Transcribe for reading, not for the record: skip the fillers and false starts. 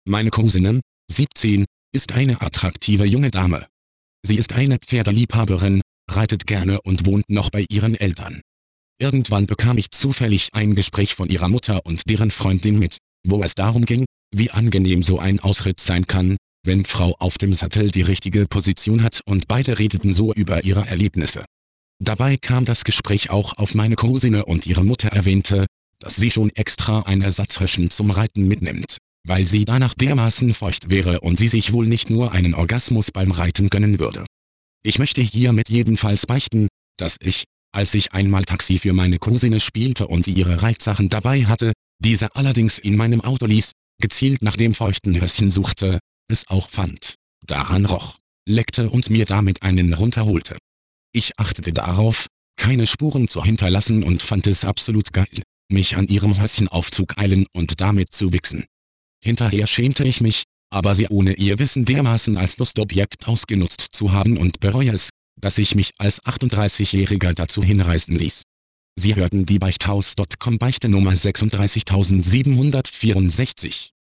Meine Cousine, 17, ist eine attraktive junge Dame. Sie ist eine Pferdeliebhaberin, reitet gerne und wohnt noch bei ihren Eltern. Irgendwann bekam ich zufällig ein Gespräch von ihrer Mutter und deren Freundin mit, wo es darum ging, wie angenehm so ein Ausritt sein kann, wenn Frau auf dem Sattel die richtige Position hat, und beide redeten so über ihre Erlebnisse. Dabei kam das Gespräch auch auf meine Cousine und ihre Mutter erwähnte, dass sie schon extra ein Ersatzhöschen zum Reiten mitnimmt, weil sie danach dermaßen feucht wäre und sie sich wohl nicht nur einen Orgasmus beim Reiten gönnen würde. Ich möchte hiermit jedenfalls beichten, dass ich, als ich einmal Taxi für meine Cousine spielte und sie ihre Reitsachen dabei hatte, diese allerdings in meinem Auto ließ, gezielt nach dem feuchten Höschen suchte, es auch fand, daran roch, leckte und mir damit einen runterholte. Ich achtete darauf, keine Spuren zu hinterlassen und fand es absolut geil, mich an ihrem Höschen aufzugeilen und damit zu wichsen. Hinterher schämte ich mich, aber sie ohne ihr Wissen dermaßen als Lustobjekt ausgenutzt zu haben, und bereue es, dass ich mich als 38-Jähriger dazu hinreißen ließ. Sie hörten die Beichthaus.com Beichte Nummer 36764.